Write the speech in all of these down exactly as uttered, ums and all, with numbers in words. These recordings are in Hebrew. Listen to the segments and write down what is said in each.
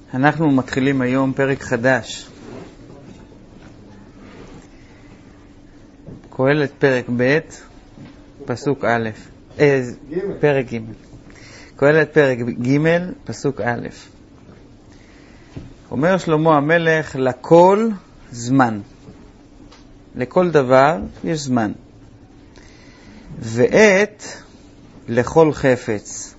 אנחנו מתחילים היום פרק חדש. קהלת פרק ב' פסוק א', אה, פרק ג'. קהלת פרק ג' פסוק א'. אומר שלמה המלך, לכל זמן. לכל דבר יש זמן. ועת לכל חפץ.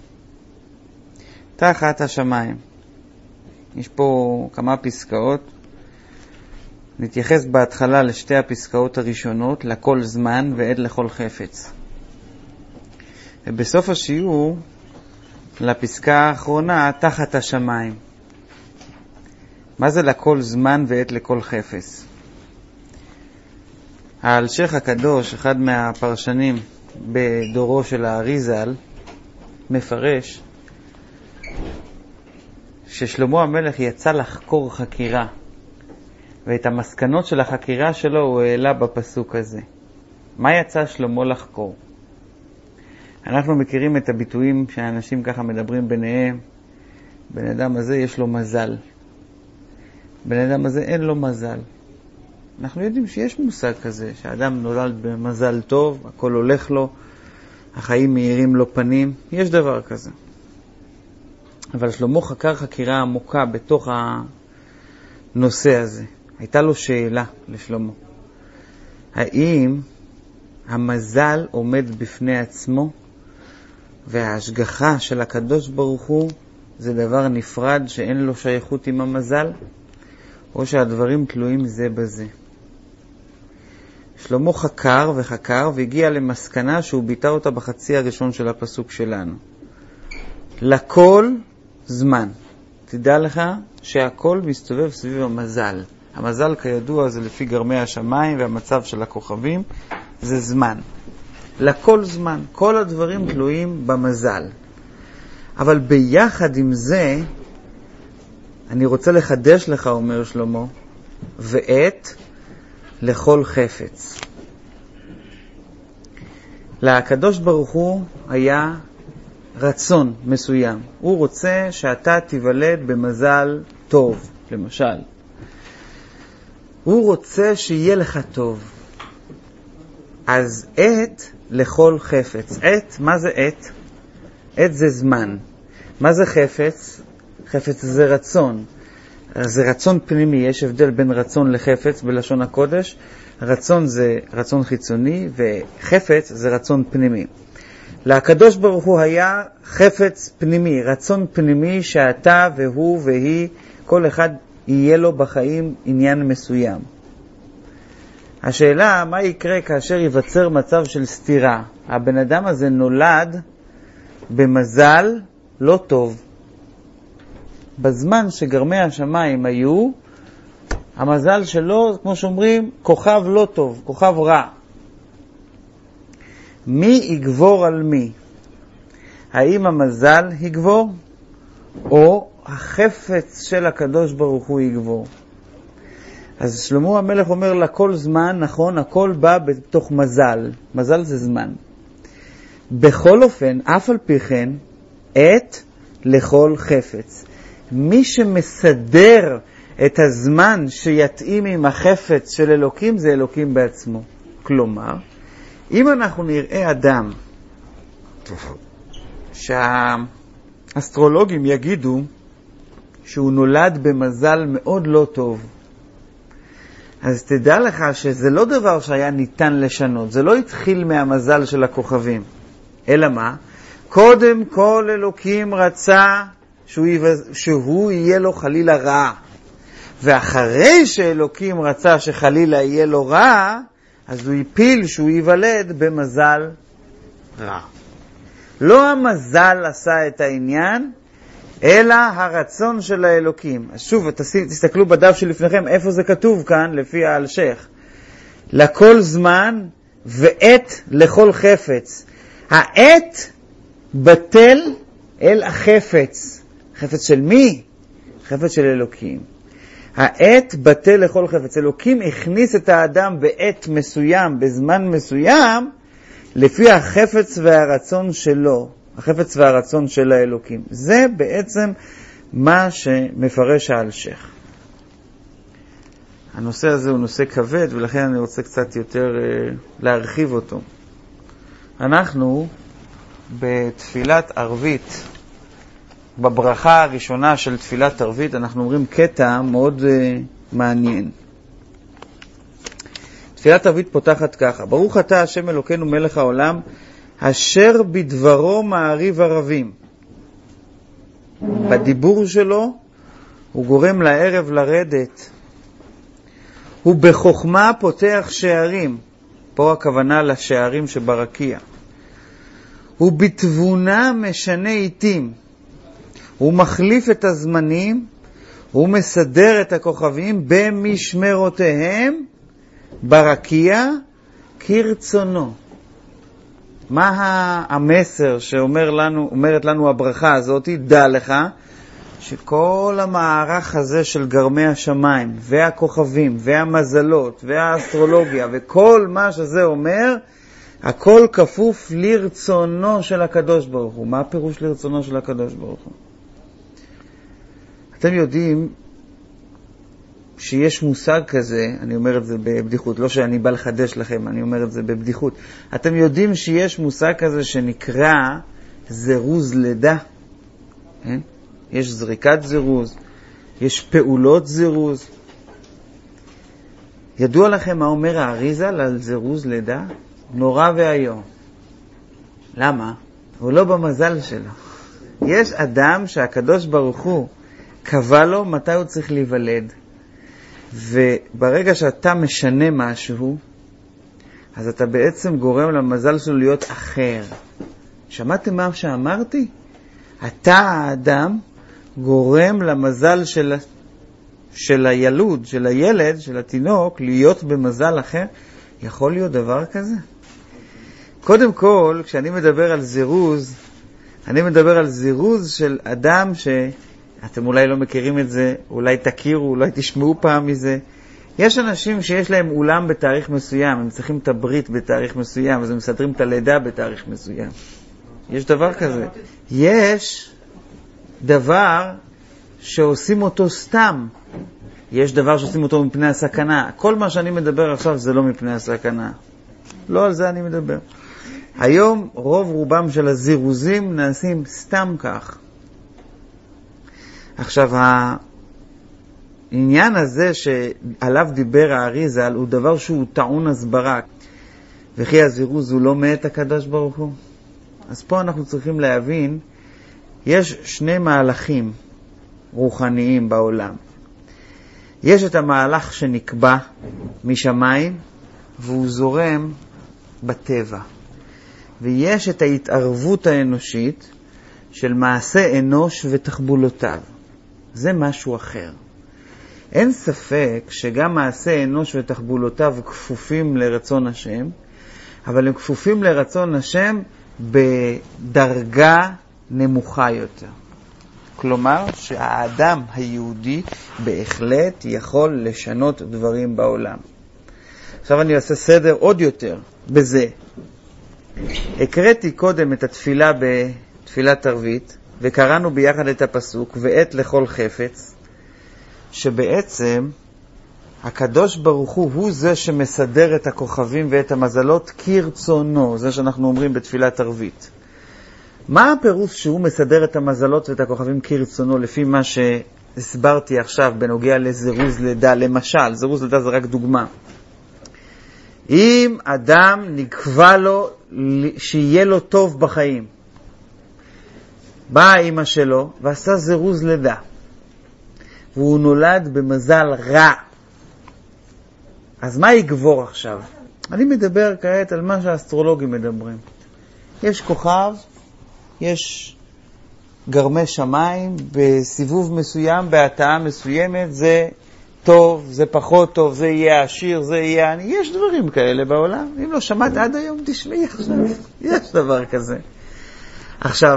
תחת השמיים. יש פה כמה פסקאות. נתייחס בהתחלה לשתי הפסקאות הראשונות, לכל זמן ועד לכל חפץ. ובסוף השיעור, לפסקה האחרונה, תחת השמיים. מה זה לכל זמן ועד לכל חפץ? האלשיך הקדוש, אחד מהפרשנים בדורו של האריזל, מפרש ששלמה המלך יצא לחקור חקירה, ואת המסקנות של החקירה שלו הוא העלה בפסוק הזה. מה יצא שלמה לחקור? אנחנו מכירים את הביטויים שהאנשים ככה מדברים ביניהם. בן אדם הזה יש לו מזל. בן אדם הזה אין לו מזל. אנחנו יודעים שיש מושג כזה, שהאדם נולד במזל טוב, הכל הולך לו, החיים מאירים לו פנים, יש דבר כזה. אבל שלמה חקר חקירה עמוקה בתוך הנושא הזה. הייתה לו שאלה לשלמה. האם המזל עומד בפני עצמו, וההשגחה של הקדוש ברוך הוא זה דבר נפרד שאין לו שייכות עם המזל, או שהדברים תלויים זה בזה? שלמה חקר וחקר והגיע למסקנה שהוא ביטא אותה בחצי הראשון של הפסוק שלנו. לכל זמן. תדע לך שהכל מסתובב סביב המזל. המזל כידוע זה לפי גרמי השמיים והמצב של הכוכבים, זה זמן. לכל זמן. כל הדברים תלויים במזל. אבל ביחד עם זה, אני רוצה לחדש לך, אומר שלמה, ועת לכל חפץ. לקדוש ברוך הוא היה רצון מסוים. הוא רוצה שאתה תיוולד במזל טוב, למשל. הוא רוצה שיהיה לך טוב. אז עת לכל חפץ. עת, מה זה עת? עת זה זמן. מה זה חפץ? חפץ זה רצון. זה רצון פנימי. יש הבדל בין רצון לחפץ בלשון הקודש. רצון זה רצון חיצוני, וחפץ זה רצון פנימי. לקדוש ברוך הוא היה חפץ פנימי, רצון פנימי שאתה והוא והיא, כל אחד יהיה לו בחיים עניין מסוים. השאלה, מה יקרה כאשר ייווצר מצב של סתירה? הבן אדם הזה נולד במזל לא טוב. בזמן שגרמי השמיים היו, המזל שלו, כמו שאומרים, כוכב לא טוב, כוכב רע. מי יגבור על מי? האם המזל יגבור, או החפץ של הקדוש ברוך הוא יגבור? אז שלמה המלך אומר לכל זמן, נכון, הכל בא בתוך מזל. מזל זה זמן. בכל אופן, אף על פי כן, עת לכל חפץ. מי שמסדר את הזמן שיתאים עם החפץ של אלוקים, זה אלוקים בעצמו. כלומר, אם אנחנו נראה אדם שהאסטרולוגים יגידו שהוא נולד במזל מאוד לא טוב, אז תדע לך שזה לא דבר שהיה ניתן לשנות. זה לא התחיל מהמזל של הכוכבים. אלא מה? קודם כל אלוקים רצה שהוא, שהוא יהיה לו חלילה רע. ואחרי שאלוקים רצה שחלילה יהיה לו רע, אז הוא יפיל שהוא ייוולד במזל רע. לא המזל עשה את העניין, אלא הרצון של האלוקים. אז שוב, תסתכלו בדף שלפניכם, איפה זה כתוב כאן, לפי האלשיך. לכל זמן ועת לכל חפץ. העת בטל אל החפץ. חפץ של מי? חפץ של אלוקים. העת בטל לכל חפץ. אלוקים הכניס את האדם בעת מסוים, בזמן מסוים, לפי החפץ והרצון שלו. החפץ והרצון של האלוקים. זה בעצם מה שמפרש האלשיך. הנושא הזה הוא נושא כבד, ולכן אני רוצה קצת יותר uh, להרחיב אותו. אנחנו בתפילת ערבית, בברכה הראשונה של תפילת ערבית, אנחנו אומרים קטע מאוד uh, מעניין. תפילת ערבית פותחת ככה: ברוך אתה השם אלוקינו מלך העולם, אשר בדברו מעריב ערבים. בדיבור שלו הוא גורם לערב לרדת. הוא בחוכמה פותח שערים, פה הכוונה לשערים שברקיע. הוא בתבונה משנה עיתים. הוא מחליף את הזמנים, הוא מסדר את הכוכבים במשמרותיהם ברקיע כרצונו. מה המסר שאומר לנו, אומרת לנו הברכה הזאת? דע לך שכל המערך הזה של גרמי השמיים והכוכבים והמזלות והאסטרולוגיה וכל מה שזה אומר, הכל כפוף לרצונו של הקדוש ברוך הוא. מה הפירוש לרצונו של הקדוש ברוך הוא? אתם יודעים שיש מושג כזה, אני אומר את זה בבדיחות, לא שאני בא לחדש לכם, אני אומר את זה בבדיחות. אתם יודעים שיש מושג כזה שנקרא זירוז לידה? כן? יש זריקת זירוז, יש פעולות זירוז. ידוע לכם מה אומר האריז"ל על זירוז לידה? נורא והיום. למה? הוא לא במזל שלו. יש אדם שהקדוש ברוך הוא קבע לו מתי הוא צריך להיוולד. וברגע שאתה משנה משהו, אז אתה בעצם גורם למזל שלו להיות אחר. שמעתם מה שאמרתי? אתה האדם גורם למזל של, של הילוד, של הילד, של התינוק, להיות במזל אחר. יכול להיות דבר כזה? קודם כל, כשאני מדבר על זירוז, אני מדבר על זירוז של אדם ש... אתם אולי לא מכירים את זה, אולי תכירו, אולי תשמעו פעם מזה. יש אנשים שיש להם אולם בתאריך מסוים, הם צריכים את הברית בתאריך מסוים, אז הם מסדרים את הלידה בתאריך מסוים. יש דבר כזה. יש דבר שעושים אותו סתם. יש דבר שעושים אותו מפני הסכנה. כל מה שאני מדבר עכשיו זה לא מפני הסכנה. לא על זה אני מדבר. היום רוב רובם של הזירוזים נעשים סתם כך. עכשיו, העניין הזה שעליו דיבר האריז"ל הוא דבר שהוא טעון הסברה. וכי הזירוז הוא לא מאת הקדוש ברוך הוא? אז פה אנחנו צריכים להבין, יש שני מהלכים רוחניים בעולם. יש את המהלך שנקבע משמיים, והוא זורם בטבע. ויש את ההתערבות האנושית של מעשה אנוש ותחבולותיו. זה משהו אחר. אין ספק שגם מעשה אנוש ותחבולותיו כפופים לרצון השם, אבל הם כפופים לרצון השם בדרגה נמוכה יותר. כלומר שהאדם היהודי בהחלט יכול לשנות דברים בעולם. עכשיו אני אעשה סדר עוד יותר בזה. הקראתי קודם את התפילה בתפילת ערבית, וקראנו ביחד את הפסוק, ועת לכל חפץ, שבעצם הקדוש ברוך הוא הוא זה שמסדר את הכוכבים ואת המזלות כרצונו, זה שאנחנו אומרים בתפילת ערבית. מה הפירוש שהוא מסדר את המזלות ואת הכוכבים כרצונו, לפי מה שהסברתי עכשיו בנוגע לזירוז לידה? למשל, זירוז לידה זה רק דוגמה. אם אדם נקבע לו שיהיה לו טוב בחיים, באה אמא שלו ועשה זירוז לידה, והוא נולד במזל רע, אז מה יגבור עכשיו? אני מדבר כעת על מה שהאסטרולוגים מדברים. יש כוכב, יש גרמי שמיים, בסיבוב מסוים, בהתאה מסוימת, זה טוב, זה פחות טוב, זה יהיה עשיר, זה יהיה עני. יש דברים כאלה בעולם. אם לא שמעת עד היום, תשמעי עכשיו. יש דבר כזה. עכשיו,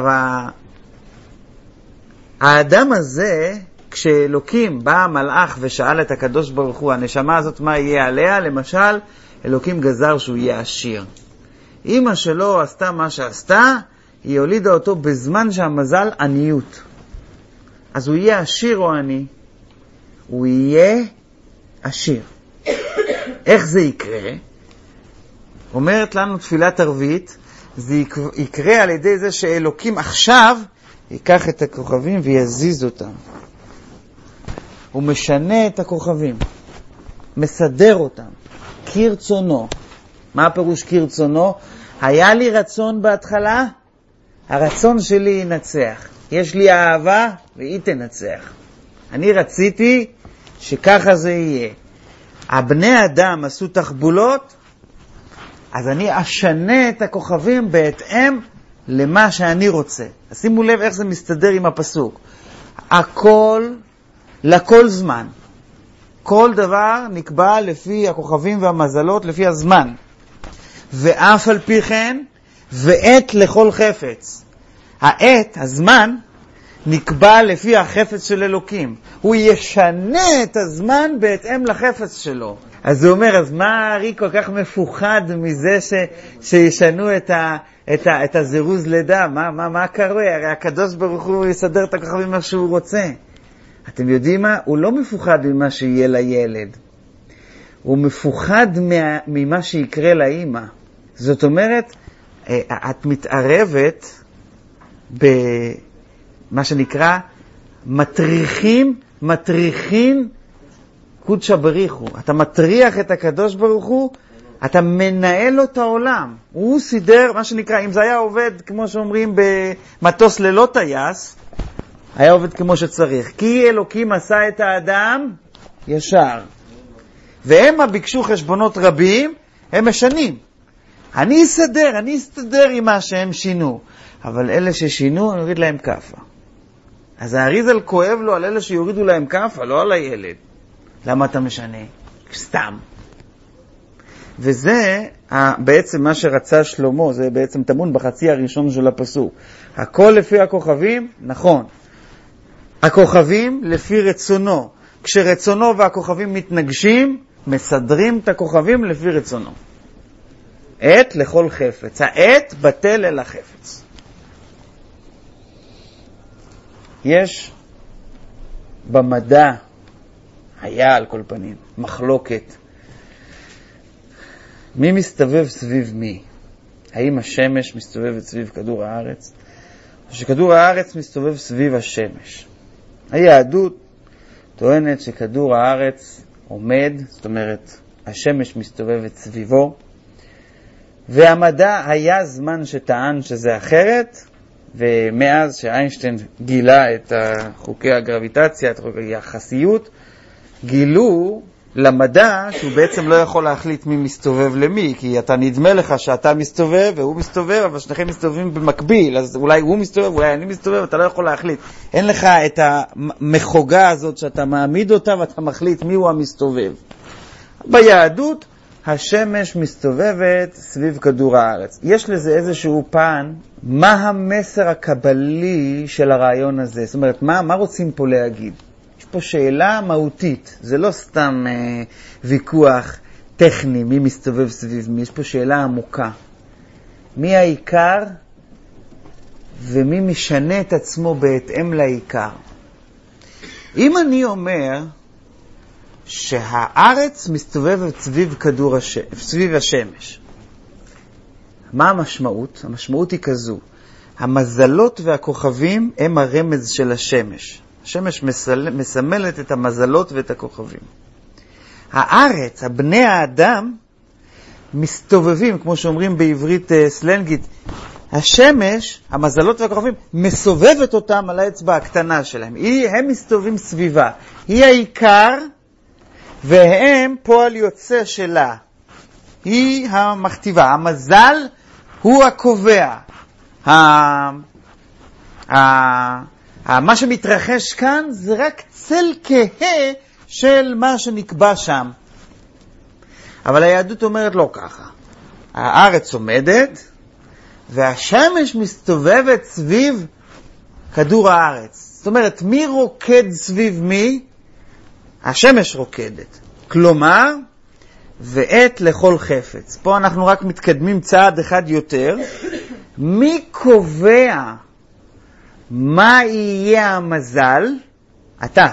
האדם הזה, כשאלוקים בא המלאך ושאל את הקדוש ברוך הוא, הנשמה הזאת מה יהיה עליה? למשל, אלוקים גזר שהוא יהיה עשיר. אמא שלו עשתה מה שעשתה, היא הולידה אותו בזמן שהמזל עניות. אז הוא יהיה עשיר או עני? הוא יהיה עשיר. איך זה יקרה? אומרת לנו תפילת ערבית, זה יקרה על ידי זה שאלוקים עכשיו ייקח את הכוכבים ויזיז אותם. הוא משנה את הכוכבים, מסדר אותם, כרצונו. מה הפירוש כרצונו? היה לי רצון בהתחלה, הרצון שלי ינצח. יש לי אהבה והיא תנצח. אני רציתי שככה זה יהיה. הבני אדם עשו תחבולות, אז אני אשנה את הכוכבים בהתאם למה שאני רוצה. שימו לב איך זה מסתדר עם הפסוק. הכל, לכל זמן. כל דבר נקבע לפי הכוכבים והמזלות, לפי הזמן. ואף על פי כן, ועת לכל חפץ. העת, הזמן, נקבע לפי החפץ של אלוקים. הוא ישנה את הזמן בהתאם לחפץ שלו. אז הוא אומר, אז מה הרי כל כך מפוחד מזה ש, שישנו את, ה, את, ה, את הזירוז לידה? מה, מה, מה קורה? הרי הקדוש ברוך הוא יסדר את הכוכבים מה שהוא רוצה. אתם יודעים מה? הוא לא מפוחד ממה שיהיה לילד. הוא מפוחד מה, ממה שיקרה לאמא. זאת אומרת, את מתערבת במה שנקרא מטריחים, מטריחים קודשא בריחו. אתה מטריח את הקדוש ברוך הוא, אתה מנהל לו את העולם. הוא סידר, מה שנקרא, אם זה היה עובד, כמו שאומרים, במטוס ללא טייס, היה עובד כמו שצריך. כי אלוקים עשה את האדם ישר. והם ביקשו חשבונות רבים, הם משנים. אני אסדר, אני אסתדר עם מה שהם שינו. אבל אלה ששינו, אני אוריד להם כפה. אז האריזל כואב לו על אלה שיורידו להם כפה, לא על הילד. למה אתה משנה? סתם. וזה בעצם מה שרצה שלמה, זה בעצם תמון בחצי הראשון של הפסוק. הכל לפי הכוכבים, נכון. הכוכבים לפי רצונו. כשרצונו והכוכבים מתנגשים, מסדרים את הכוכבים לפי רצונו. עת לכל חפץ. העת בטל אל החפץ. יש במדע, היה על כל פנים, מחלוקת. מי מסתובב סביב מי? האם השמש מסתובבת סביב כדור הארץ? או שכדור הארץ מסתובב סביב השמש? היהדות טוענת שכדור הארץ עומד, זאת אומרת, השמש מסתובבת סביבו, והמדע היה זמן שטען שזה אחרת, ומאז שאיינשטיין גילה את חוקי הגרביטציה, את חוקי היחסיות, גילו למדע שהוא בעצם לא יכול להחליט מי מסתובב למי, כי אתה נדמה לך שאתה מסתובב והוא מסתובב, אבל שניכם מסתובבים במקביל, אז אולי הוא מסתובב, אולי אני מסתובב, אתה לא יכול להחליט. אין לך את המחוגה הזאת שאתה מעמיד אותה ואתה מחליט מי הוא המסתובב. ביהדות, השמש מסתובבת סביב כדור הארץ. יש לזה איזשהו פן, מה המסר הקבלי של הרעיון הזה? זאת אומרת, מה, מה רוצים פה להגיד? יש פה שאלה מהותית, זה לא סתם אה, ויכוח טכני, מי מסתובב סביב מי, יש פה שאלה עמוקה. מי העיקר ומי משנה את עצמו בהתאם לעיקר? אם אני אומר שהארץ מסתובבת סביב כדור הש... סביב השמש, מה המשמעות? המשמעות היא כזו, המזלות והכוכבים הם הרמז של השמש. השמש מסל... מסמלת את המזלות ואת הכוכבים. הארץ, הבני האדם, מסתובבים, כמו שאומרים בעברית uh, סלנגית, השמש, המזלות והכוכבים, מסובבת אותם על האצבע הקטנה שלהם. היא, הם מסתובבים סביבה. היא העיקר, והם פועל יוצא שלה. היא המכתיבה. המזל הוא הקובע. ה... ה... מה שמתרחש כאן זה רק צל כהה של מה שנקבע שם. אבל היהדות אומרת לא ככה. הארץ עומדת, והשמש מסתובבת סביב כדור הארץ. זאת אומרת, מי רוקד סביב מי? השמש רוקדת. כלומר, ועת לכל חפץ. פה אנחנו רק מתקדמים צעד אחד יותר. מי קובע מה יהיה המזל? אתה.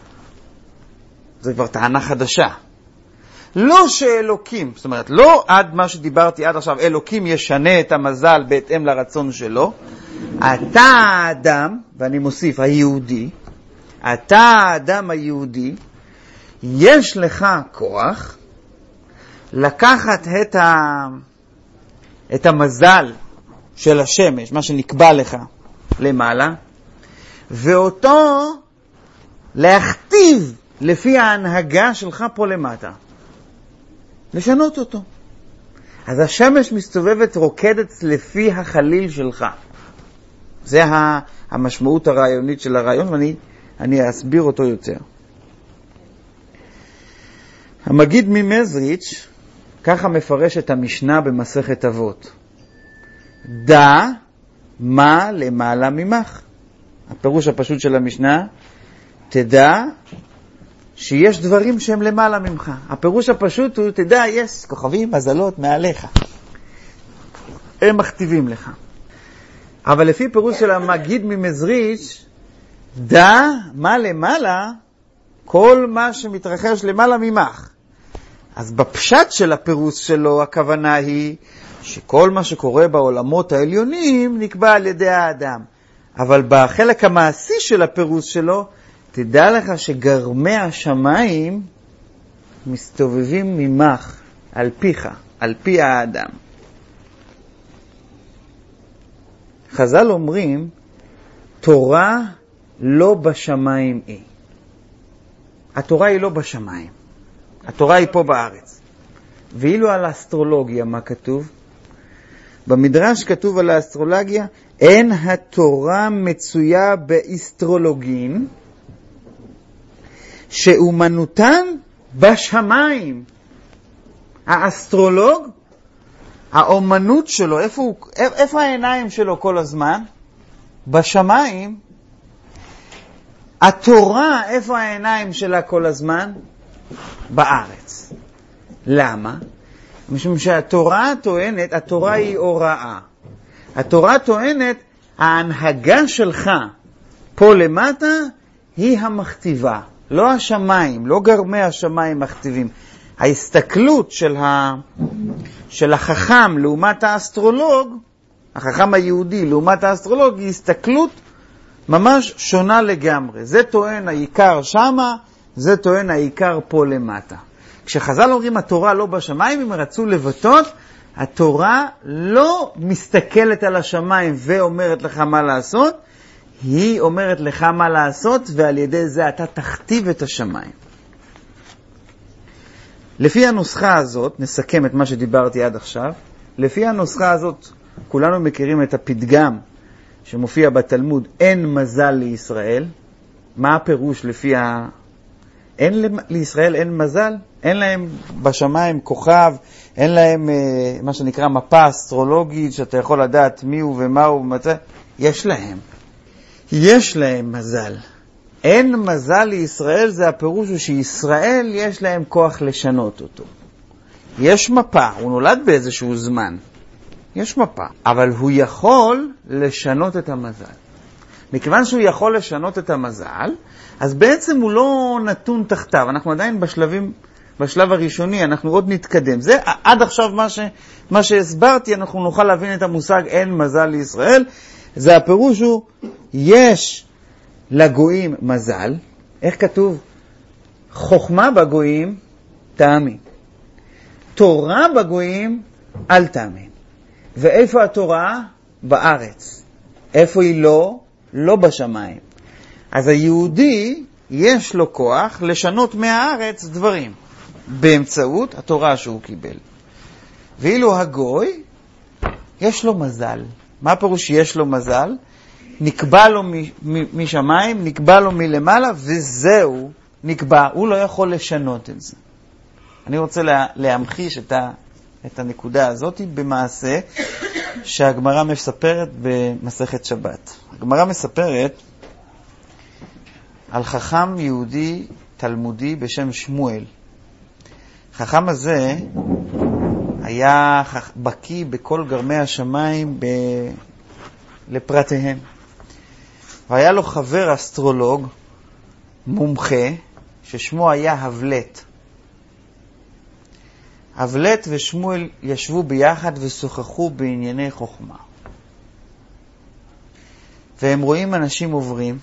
זה כבר טענה חדשה. לא שאלוקים, זאת אומרת, לא עד מה שדיברתי עד עכשיו, אלוקים ישנה את המזל בהתאם לרצון שלו. אתה האדם, ואני מוסיף, היהודי, אתה האדם היהודי, יש לך כוח לקחת את, ה... את המזל של השמש, מה שנקבע לך למעלה, ואותו להכתיב לפי ההנהגה שלך פה למטה. לשנות אותו. אז השמש מסתובבת רוקדת לפי החליל שלך. זה המשמעות הרעיונית של הרעיון, ואני אני אסביר אותו יותר. המגיד ממזריץ' ככה מפרש את המשנה במסכת אבות. דע מה למעלה ממך. הפירוש הפשוט של המשנה, תדע שיש דברים שהם למעלה ממך. הפירוש הפשוט הוא, תדע, יש כוכבים, מזלות מעליך. הם מכתיבים לך. אבל לפי פירוש של המגיד ממזריץ', דע מה למעלה, כל מה שמתרחש למעלה ממך. אז בפשט של הפירוש שלו, הכוונה היא שכל מה שקורה בעולמות העליונים נקבע על ידי האדם. אבל בחלק המעשי של הפירוש שלו, תדע לך שגרמי השמיים מסתובבים ממך, על פיך, על פי האדם. חז"ל אומרים, תורה לא בשמיים היא. התורה היא לא בשמיים. התורה היא פה בארץ. ואילו על האסטרולוגיה, מה כתוב? במדרש כתוב על האסטרולוגיה, אין התורה מצויה באסטרולוגין, שאומנותן בשמיים. האסטרולוג, האומנות שלו, איפה, הוא, איפה העיניים שלו כל הזמן? בשמיים. התורה, איפה העיניים שלה כל הזמן? בארץ. למה? משום שהתורה טוענת, התורה היא הוראה. התורה טוענת, ההנהגה שלך פה למטה היא המכתיבה. לא השמיים, לא גרמי השמיים מכתיבים. ההסתכלות של, ה... של החכם לעומת האסטרולוג, החכם היהודי לעומת האסטרולוג, היא הסתכלות ממש שונה לגמרי. זה טוען העיקר שמה, זה טוען העיקר פה למטה. כשחז"ל אומרים התורה לא בשמיים, הם רצו לבטאות, התורה לא מסתכלת על השמיים ואומרת לך מה לעשות, היא אומרת לך מה לעשות, ועל ידי זה אתה תכתיב את השמיים. לפי הנוסחה הזאת, נסכם את מה שדיברתי עד עכשיו, לפי הנוסחה הזאת, כולנו מכירים את הפתגם שמופיע בתלמוד, אין מזל לישראל. מה הפירוש לפי ה... אין לישראל אין מזל? אין להם בשמיים כוכב, אין להם אה, מה שנקרא מפה אסטרולוגית, שאתה יכול לדעת מי הוא ומה הוא ומצא. יש להם. יש להם מזל. אין מזל לישראל, זה הפירוש הוא שישראל יש להם כוח לשנות אותו. יש מפה, הוא נולד באיזשהו זמן. יש מפה, אבל הוא יכול לשנות את המזל. מכיוון שהוא יכול לשנות את המזל, אז בעצם הוא לא נתון תחתיו. אנחנו עדיין בשלבים, בשלב הראשוני, אנחנו עוד נתקדם. זה עד עכשיו מה, ש, מה שהסברתי, אנחנו נוכל להבין את המושג אין מזל לישראל. זה הפירוש הוא, יש לגויים מזל. איך כתוב? חוכמה בגויים תאמין. תורה בגויים אל תאמין. ואיפה התורה? בארץ. איפה היא לא? לא בשמיים. אז היהודי יש לו כוח לשנות מהארץ דברים באמצעות התורה שהוא קיבל. ואילו הגוי יש לו מזל. מה פירוש יש לו מזל? נקבע לו משמיים, נקבע לו מלמעלה, וזהו, נקבע. הוא לא יכול לשנות את זה. אני רוצה לה, להמחיש את, ה, את הנקודה הזאת במעשה שהגמרא מספרת במסכת שבת. הגמרא מספרת על חכם יהודי תלמודי בשם שמואל. חכם הזה היה בקי בכל גרמי השמיים ב... לפרטיהם. והיה לו חבר אסטרולוג מומחה ששמו היה הבלט. הבלט ושמואל ישבו ביחד ושוחחו בענייני חוכמה. והם רואים אנשים עוברים,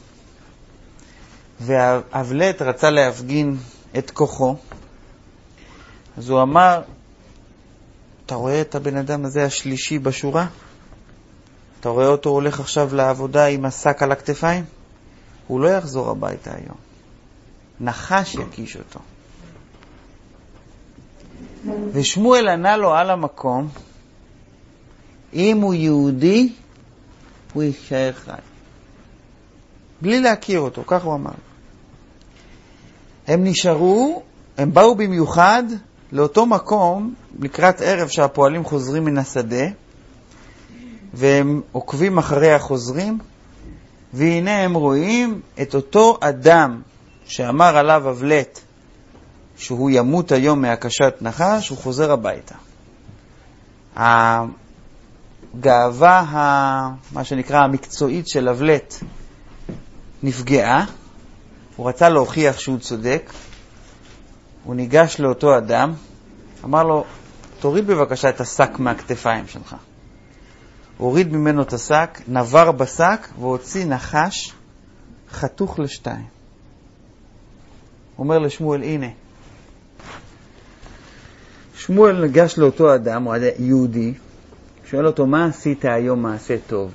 והבלט רצה להפגין את כוחו. אז הוא אמר, אתה רואה את הבן אדם הזה השלישי בשורה? אתה רואה אותו הולך עכשיו לעבודה עם השק על הכתפיים? הוא לא יחזור הביתה היום. נחש יקיש אותו. ושמואל ענה לו על המקום, אם הוא יהודי, הוא יישאר חי. בלי להכיר אותו, כך הוא אמר. הם נשארו, הם באו במיוחד לאותו מקום, לקראת ערב שהפועלים חוזרים מן השדה, והם עוקבים אחרי החוזרים, והנה הם רואים את אותו אדם שאמר עליו הבלט, שהוא ימות היום מהקשת נחש, הוא חוזר הביתה. הגאווה, מה שנקרא המקצועית של הבלט, נפגעה. הוא רצה להוכיח שהוא צודק. הוא ניגש לאותו אדם, אמר לו, תוריד בבקשה את השק מהכתפיים שלך. הוריד ממנו את השק, נבר בשק והוציא נחש חתוך לשתיים. הוא אומר לשמואל, הנה. שמואל ניגש לאותו אדם, הוא יהודי, שואל אותו, מה עשית היום מעשה טוב?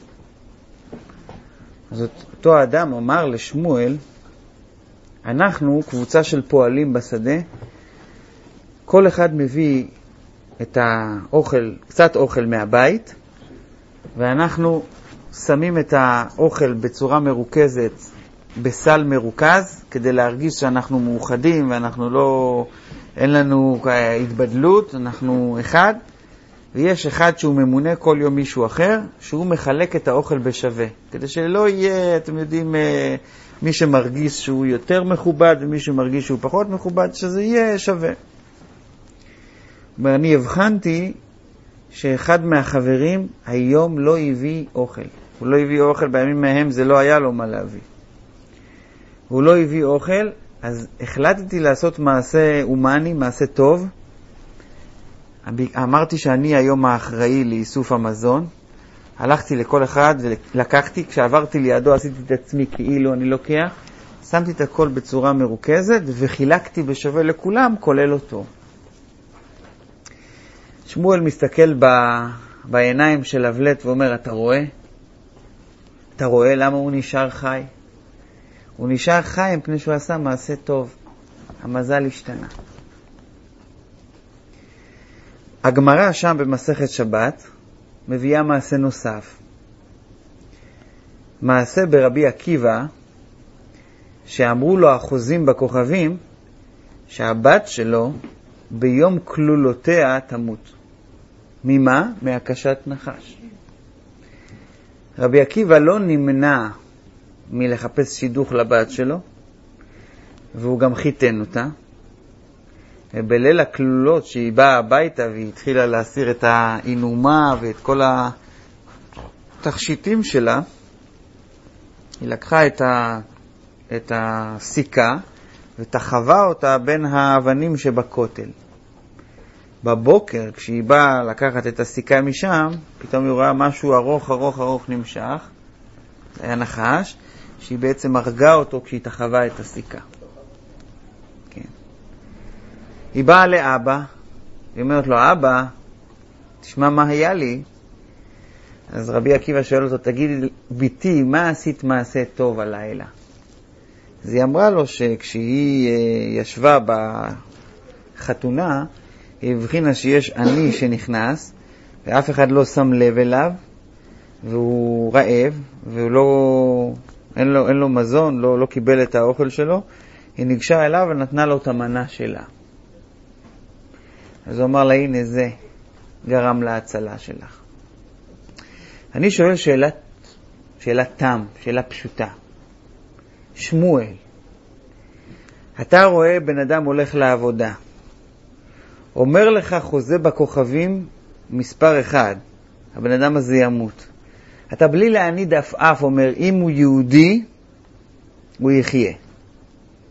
אז אותו אדם אמר לשמואל, אנחנו קבוצה של פועלים בשדה, כל אחד מביא את האוכל, קצת אוכל מהבית, ואנחנו שמים את האוכל בצורה מרוכזת בסל מרוכז, כדי להרגיש שאנחנו מאוחדים ואנחנו לא, אין לנו התבדלות, אנחנו אחד, ויש אחד שהוא ממונה כל יום מישהו אחר, שהוא מחלק את האוכל בשווה, כדי שלא יהיה, אתם יודעים, מי שמרגיש שהוא יותר מכובד ומי שמרגיש שהוא פחות מכובד, שזה יהיה שווה. ואני הבחנתי שאחד מהחברים היום לא הביא אוכל. הוא לא הביא אוכל, בימים מהם זה לא היה לו מה להביא. הוא לא הביא אוכל, אז החלטתי לעשות מעשה אומני, מעשה טוב. אמרתי שאני היום האחראי לאיסוף המזון. הלכתי לכל אחד ולקחתי, כשעברתי לידו עשיתי את עצמי כאילו אני לוקח, שמתי את הכל בצורה מרוכזת וחילקתי בשווה לכולם, כולל אותו. שמואל מסתכל ב... בעיניים של הבלט ואומר, אתה רואה? אתה רואה למה הוא נשאר חי? הוא נשאר חי מפני שהוא עשה מעשה טוב. המזל השתנה. הגמרא שם במסכת שבת מביאה מעשה נוסף. מעשה ברבי עקיבא, שאמרו לו החוזים בכוכבים, שהבת שלו ביום כלולותיה תמות. ממה? מהקשת נחש. רבי עקיבא לא נמנע מלחפש שידוך לבת שלו, והוא גם חיתן אותה. בליל הכלולות שהיא באה הביתה והיא התחילה להסיר את האינומה ואת כל התכשיטים שלה, היא לקחה את, ה... את הסיכה ותחווה אותה בין האבנים שבכותל. בבוקר, כשהיא באה לקחת את הסיכה משם, פתאום היא רואה משהו ארוך ארוך ארוך נמשך, זה היה נחש, שהיא בעצם הרגה אותו כשהיא תחווה את הסיכה. כן. היא באה לאבא, היא אומרת לו, אבא, תשמע מה היה לי. אז רבי עקיבא שואל אותו, תגידי, ביתי, מה עשית מעשה טוב הלילה? אז היא אמרה לו שכשהיא ישבה בחתונה, היא הבחינה שיש עני שנכנס, ואף אחד לא שם לב אליו, והוא רעב, והוא לא, אין לו, אין לו מזון, לא, לא קיבל את האוכל שלו. היא ניגשה אליו ונתנה לו את המנה שלה. אז הוא אמר לה, הנה זה גרם להצלה שלך. אני שואל שאלת, שאלת תם, שאלה פשוטה. שמואל, אתה רואה בן אדם הולך לעבודה, אומר לך חוזה בכוכבים מספר אחד, הבן אדם הזה ימות. אתה בלי להניד אף אף אומר, אם הוא יהודי, הוא יחיה.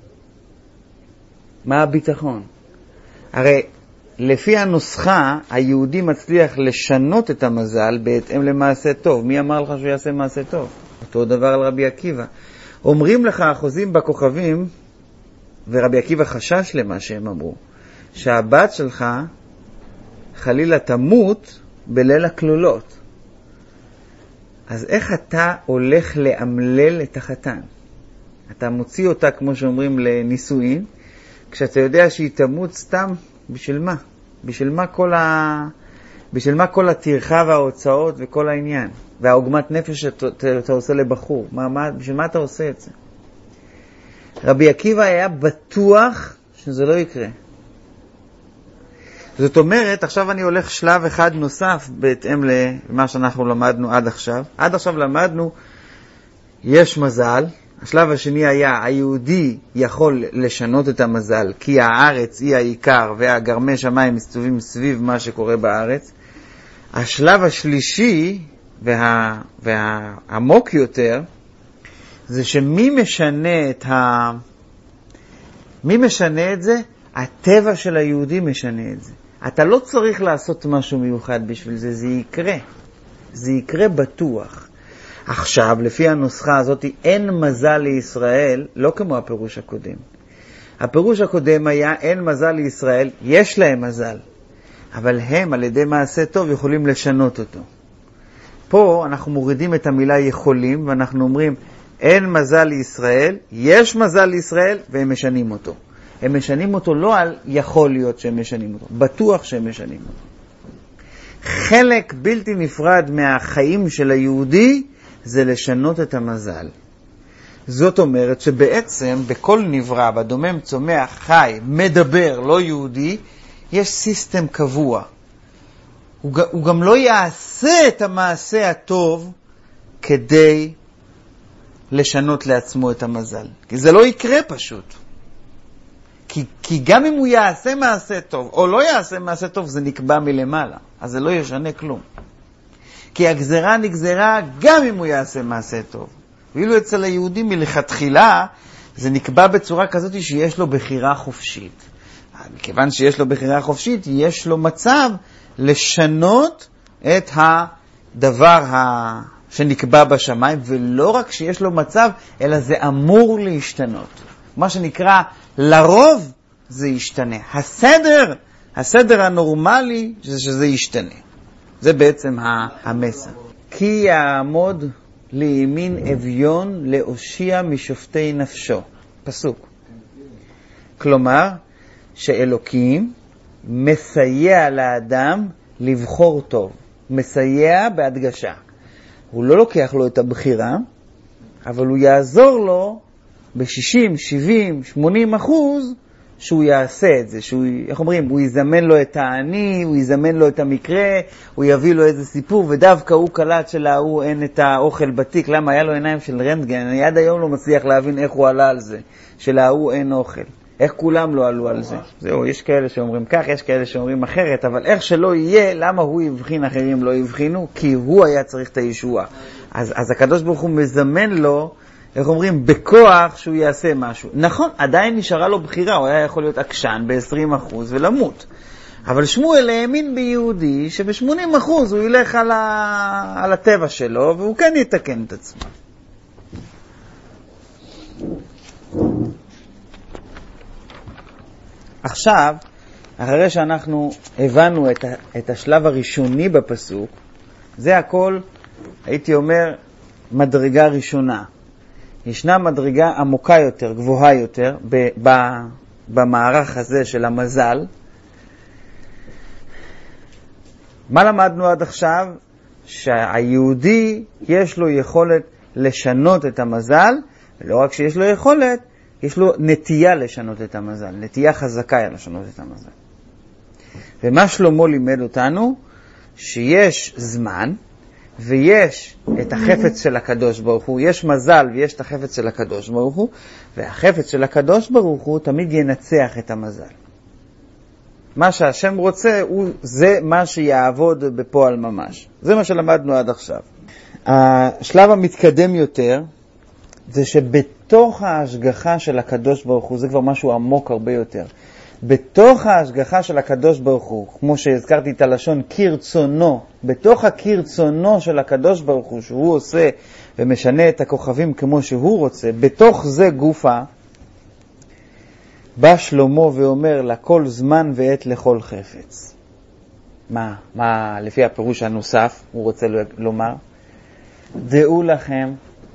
מה הביטחון? הרי לפי הנוסחה, היהודי מצליח לשנות את המזל בהתאם למעשה טוב. מי אמר לך שהוא יעשה מעשה טוב? אותו דבר על רבי עקיבא. אומרים לך אחוזים בכוכבים, ורבי עקיבא חשש למה שהם אמרו, שהבת שלך חלילה תמות בליל הכלולות. אז איך אתה הולך לאמלל את החתן? אתה מוציא אותה, כמו שאומרים, לנישואין, כשאתה יודע שהיא תמות סתם, בשביל מה? בשביל מה כל ה... בשביל מה כל הטרחה וההוצאות וכל העניין? והעוגמת נפש שאתה עושה לבחור. מה, מה, בשביל מה אתה עושה את זה? רבי עקיבא היה בטוח שזה לא יקרה. זאת אומרת, עכשיו אני הולך שלב אחד נוסף בהתאם למה שאנחנו למדנו עד עכשיו. עד עכשיו למדנו, יש מזל. השלב השני היה, היהודי יכול לשנות את המזל, כי הארץ היא העיקר והגרמי שמיים מסתובבים סביב מה שקורה בארץ. השלב השלישי וה, והעמוק יותר, זה שמי משנה את ה... מי משנה את זה? הטבע של היהודי משנה את זה. אתה לא צריך לעשות משהו מיוחד בשביל זה, זה יקרה. זה יקרה בטוח. עכשיו, לפי הנוסחה הזאת, אין מזל לישראל, לא כמו הפירוש הקודם. הפירוש הקודם היה, אין מזל לישראל, יש להם מזל. אבל הם, על ידי מעשה טוב, יכולים לשנות אותו. פה אנחנו מורידים את המילה יכולים, ואנחנו אומרים, אין מזל לישראל, יש מזל לישראל, והם משנים אותו. הם משנים אותו לא על יכול להיות שהם משנים אותו, בטוח שהם משנים אותו. חלק בלתי נפרד מהחיים של היהודי, זה לשנות את המזל. זאת אומרת שבעצם בכל נברא, בדומם, צומח, חי, מדבר, לא יהודי, יש סיסטם קבוע. הוא, הוא גם לא יעשה את המעשה הטוב כדי לשנות לעצמו את המזל. כי זה לא יקרה פשוט. כי, כי גם אם הוא יעשה מעשה טוב או לא יעשה מעשה טוב, זה נקבע מלמעלה. אז זה לא ישנה כלום. כי הגזרה נגזרה גם אם הוא יעשה מעשה טוב. ואילו אצל היהודים מלכתחילה, זה נקבע בצורה כזאת שיש לו בחירה חופשית. מכיוון שיש לו בחירה חופשית, יש לו מצב לשנות את הדבר ה... שנקבע בשמיים, ולא רק שיש לו מצב, אלא זה אמור להשתנות. מה שנקרא, לרוב זה ישתנה. הסדר, הסדר הנורמלי, זה שזה ישתנה. זה בעצם המסר. כי יעמוד לימין אביון להושיע משופטי נפשו. פסוק. כלומר, שאלוקים מסייע לאדם לבחור טוב. מסייע בהדגשה. הוא לא לוקח לו את הבחירה, אבל הוא יעזור לו ב-שישים, שבעים, שמונים אחוז שהוא יעשה את זה. שהוא, איך אומרים, הוא יזמן לו את העני, הוא יזמן לו את המקרה, הוא יביא לו איזה סיפור, ודווקא הוא קלט שלהוא אין את האוכל בתיק. למה? היה לו עיניים של רנטגן. אני עד היום לא מצליח להבין איך הוא עלה על זה, שלהוא אין אוכל. איך כולם לא עלו על זה? זהו, יש כאלה שאומרים כך, יש כאלה שאומרים אחרת, אבל איך שלא יהיה, למה הוא יבחין אחרים לא יבחינו? כי הוא היה צריך את הישועה. אז, אז הקדוש ברוך הוא מזמן לו, איך אומרים, בכוח שהוא יעשה משהו. נכון, עדיין נשארה לו בחירה, הוא היה יכול להיות עקשן ב-עשרים אחוז ולמות. אבל שמואל האמין ביהודי שב-שמונים אחוז הוא ילך על, ה... על הטבע שלו, והוא כן יתקן את עצמו. עכשיו, אחרי שאנחנו הבנו את, ה, את השלב הראשוני בפסוק, זה הכל, הייתי אומר, מדרגה ראשונה. ישנה מדרגה עמוקה יותר, גבוהה יותר, ב, ב, במערך הזה של המזל. מה למדנו עד עכשיו? שהיהודי יש לו יכולת לשנות את המזל, ולא רק שיש לו יכולת, יש לו נטייה לשנות את המזל, נטייה חזקה לשנות את המזל. ומה שלמה לימד אותנו? שיש זמן, ויש את החפץ של הקדוש ברוך הוא, יש מזל ויש את החפץ של הקדוש ברוך הוא, והחפץ של הקדוש ברוך הוא תמיד ינצח את המזל. מה שהשם רוצה, הוא, זה מה שיעבוד בפועל ממש. זה מה שלמדנו עד עכשיו. השלב המתקדם יותר, זה שבתוך ההשגחה של הקדוש ברוך הוא, זה כבר משהו עמוק הרבה יותר. בתוך ההשגחה של הקדוש ברוך הוא, כמו שהזכרתי את הלשון כרצונו, בתוך הכרצונו של הקדוש ברוך הוא, שהוא עושה ומשנה את הכוכבים כמו שהוא רוצה, בתוך זה גופה, בא שלמה ואומר לכל זמן ועת לכל חפץ. מה? מה לפי הפירוש הנוסף הוא רוצה לומר? דעו לכם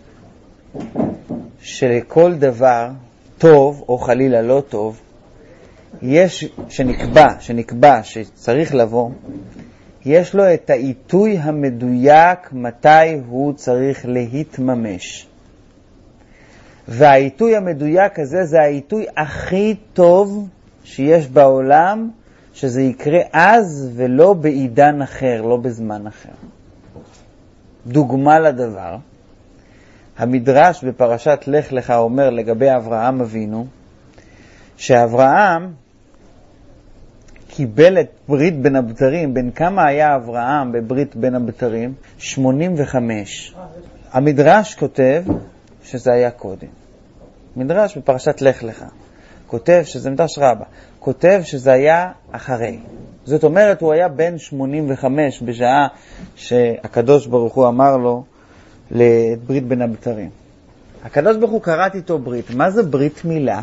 שלכל דבר טוב או חלילה לא טוב, יש, שנקבע, שנקבע שצריך לבוא, יש לו את העיתוי המדויק מתי הוא צריך להתממש. והעיתוי המדויק הזה זה העיתוי הכי טוב שיש בעולם, שזה יקרה אז ולא בעידן אחר, לא בזמן אחר. דוגמה לדבר, המדרש בפרשת לך לך אומר לגבי אברהם אבינו, שאברהם קיבל את ברית בין הבתרים. בין כמה היה אברהם בברית בין הבתרים? שמונים וחמש. המדרש כותב שזה היה קודם. מדרש בפרשת לך לך כותב שזה מדרש רבה, כותב שזה היה אחרי. זאת אומרת, הוא היה בן שמונים וחמש בשעה שהקדוש ברוך הוא אמר לו לברית בין הבתרים. הקדוש ברוך הוא קראת איתו ברית. מה זה ברית מילה?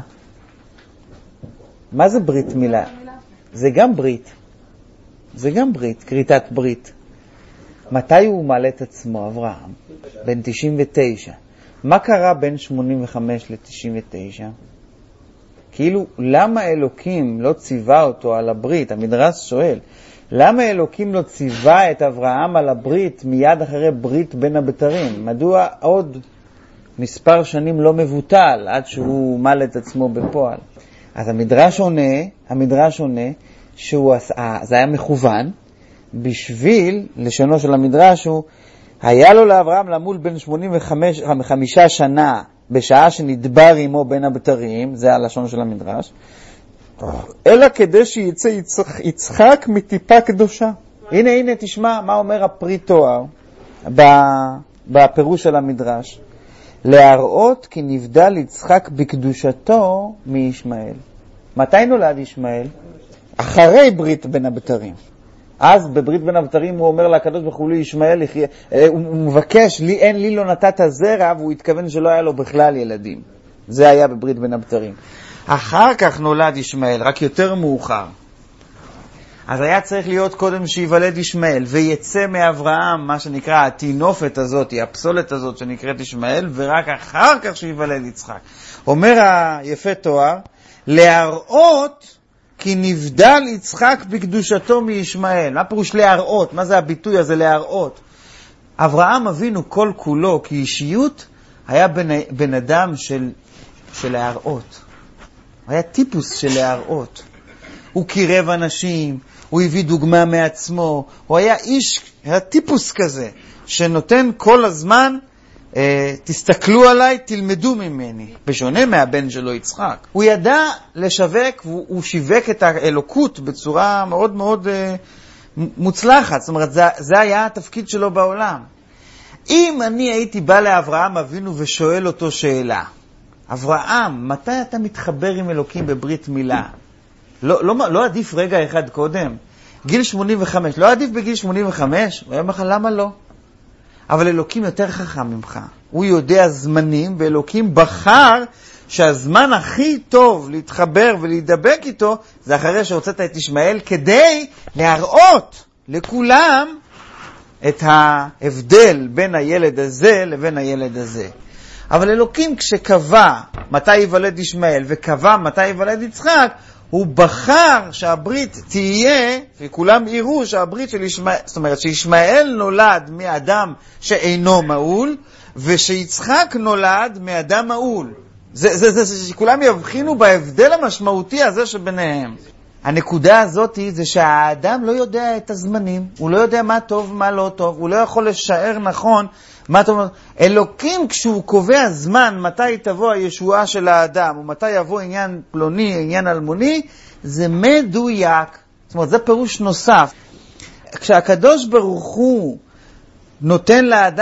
מה זה ברית מילה? זה גם ברית. זה גם ברית, כריתת ברית. מתי הוא מעלה את עצמו, אברהם? בן תשעים ותשע. מה קרה בין שמונים וחמש ל-תשעים ותשע? כאילו, למה אלוקים לא ציווה אותו על הברית? המדרש שואל, למה אלוקים לא ציווה את אברהם על הברית מיד אחרי ברית בין הבתרים? מדוע עוד מספר שנים לא מבוטל עד שהוא מעלה את עצמו בפועל? אז המדרש עונה, המדרש עונה, שזה היה מכוון, בשביל, לשונו של המדרש הוא, היה לו לאברהם למול בין שמונים וחמש שנה, בשעה שנדבר עמו בין הבתרים, זה הלשון של המדרש, אלא כדי שיצא יצחק, יצחק מטיפה קדושה. הנה, הנה, תשמע מה אומר הפרי תואר בפירוש של המדרש. להראות כי נבדל יצחק בקדושתו מישמעאל. מתי נולד ישמעאל? אחרי ברית בין הבתרים. אז בברית בין הבתרים הוא אומר לקדוש ברוך הוא ישמעאל, הוא מבקש, לי אין לי לא נתת זרע, והוא התכוון שלא היה לו בכלל ילדים. זה היה בברית בין הבתרים. אחר כך נולד ישמעאל, רק יותר מאוחר. אז היה צריך להיות קודם שיוולד ישמעאל, ויצא מאברהם מה שנקרא התינופת הזאת, הפסולת הזאת שנקראת ישמעאל, ורק אחר כך שיוולד יצחק. אומר היפה תואר, להראות כי נבדל יצחק בקדושתו מישמעאל. מה פירוש להראות? מה זה הביטוי הזה להראות? אברהם אבינו כל כולו כאישיות היה בן, בן אדם של, של להראות. היה טיפוס של להראות. הוא קירב אנשים, הוא הביא דוגמה מעצמו, הוא היה איש, היה טיפוס כזה, שנותן כל הזמן, אה, תסתכלו עליי, תלמדו ממני. בשונה מהבן שלו יצחק. הוא ידע לשווק, הוא, הוא שיווק את האלוקות בצורה מאוד מאוד אה, מוצלחת. זאת אומרת, זה, זה היה התפקיד שלו בעולם. אם אני הייתי בא לאברהם אבינו ושואל אותו שאלה, אברהם, מתי אתה מתחבר עם אלוקים בברית מילה? לא, לא, לא עדיף רגע אחד קודם? גיל שמונים וחמש, לא עדיף בגיל שמונים וחמש? הוא היה אומר לך, למה לא? אבל אלוקים יותר חכם ממך. הוא יודע זמנים, ואלוקים בחר שהזמן הכי טוב להתחבר ולהידבק איתו, זה אחרי שהוצאת את ישמעאל, כדי להראות לכולם את ההבדל בין הילד הזה לבין הילד הזה. אבל אלוקים כשקבע מתי ייוולד ישמעאל וקבע מתי ייוולד יצחק, הוא בחר שהברית תהיה, וכולם יראו שהברית של ישמעאל, זאת אומרת שישמעאל נולד מאדם שאינו מעול, ושיצחק נולד מאדם מעול. זה, זה, זה, זה, שכולם יבחינו בהבדל המשמעותי הזה שביניהם. הנקודה הזאת היא זה שהאדם לא יודע את הזמנים, הוא לא יודע מה טוב, מה לא טוב, הוא לא יכול לשער נכון מה טוב. אלוקים כשהוא קובע זמן מתי תבוא הישועה של האדם, ומתי יבוא עניין פלוני, עניין אלמוני, זה מדויק. זאת אומרת, זה פירוש נוסף. כשהקדוש ברוך הוא נותן לאדם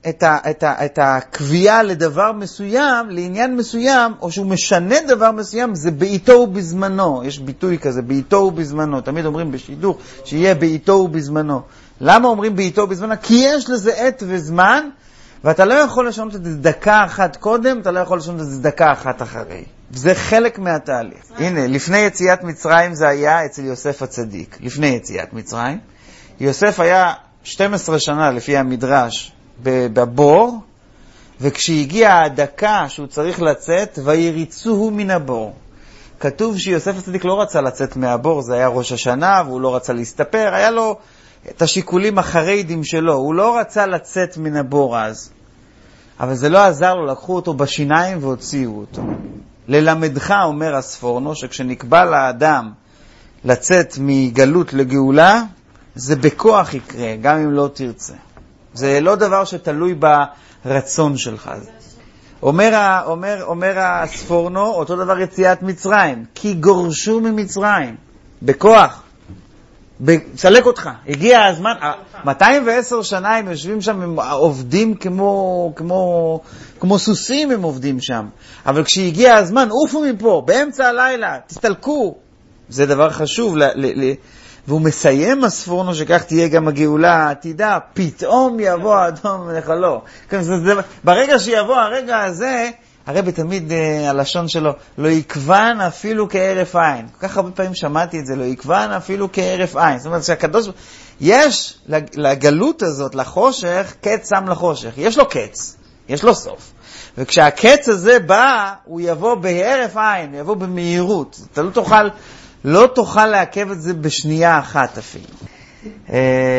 את, ה, את, ה, את הקביעה לדבר מסוים, לעניין מסוים, או שהוא משנה דבר מסוים, זה בעיתו ובזמנו. יש ביטוי כזה, בעיתו ובזמנו. תמיד אומרים בשידור שיהיה בעיתו ובזמנו. למה אומרים בעיתו ובזמנו? כי יש לזה עת וזמן, ואתה לא יכול לשנות את זה דקה אחת קודם, אתה לא יכול לשנות את זה דקה אחת אחרי. וזה חלק מהתהליך. הנה, לפני יציאת מצרים זה היה אצל יוסף הצדיק. לפני יציאת מצרים. יוסף היה שתים עשרה שנה לפי המדרש בבור, וכשהגיעה הדקה שהוא צריך לצאת, ויריצוהו מן הבור. כתוב שיוסף הצדיק לא רצה לצאת מהבור, זה היה ראש השנה, והוא לא רצה להסתפר, היה לו את השיקולים החרדים שלו, הוא לא רצה לצאת מן הבור אז. אבל זה לא עזר לו, לקחו אותו בשיניים והוציאו אותו. ללמדך, אומר הספורנו, שכשנקבע לאדם לצאת מגלות לגאולה, זה בכוח יקרה, גם אם לא תרצה. זה לא דבר שתלוי ברצון שלך. אומר, אומר, אומר הספורנו, אותו דבר יציאת מצרים, כי גורשו ממצרים, בכוח. סלק אותך, הגיע הזמן, מאתיים ועשר שנה הם יושבים שם, הם עובדים כמו, כמו, כמו סוסים הם עובדים שם, אבל כשהגיע הזמן, עופו מפה, באמצע הלילה, תסתלקו, זה דבר חשוב, ל, ל, ל, והוא מסיים הספורנו שכך תהיה גם הגאולה העתידה, פתאום יבוא האדום ונחלו. ברגע שיבוא הרגע הזה, הרבי תמיד uh, הלשון שלו, לא יקוון אפילו כערף עין. כל כך הרבה פעמים שמעתי את זה, לא יקוון אפילו כערף עין. זאת אומרת שהקדוש, יש לגלות הזאת, לחושך, קץ שם לחושך. יש לו קץ, יש לו סוף. וכשהקץ הזה בא, הוא יבוא בערף עין, הוא יבוא במהירות. אתה לא תוכל, לא תוכל לעכב את זה בשנייה אחת אפילו. Uh,